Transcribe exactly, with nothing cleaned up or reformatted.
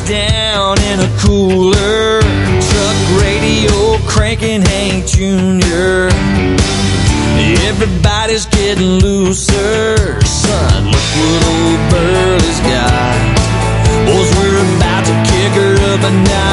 down in a cooler, truck radio cranking Hank Junior Everybody's getting looser. Son, look what old Burley's got. Boys, we're about to kick her up a notch.